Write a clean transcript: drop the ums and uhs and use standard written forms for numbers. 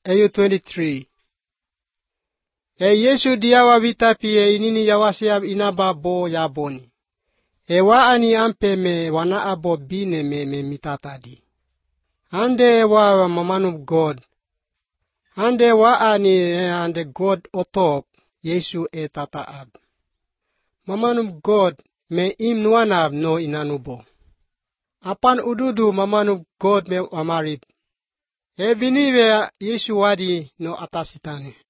23. Yesu diawa vita pie inini yawasiab inaba bo ya boni. Wa ani ampe me wana abo bine me mitatadi. Ande wa man of God. Ande wa ani ande God otop Yesu tata ab. Man of God me im nuanab no inanubo. Apan ududu man of God me amarib. Biniwe Yesu wadi no atasitani.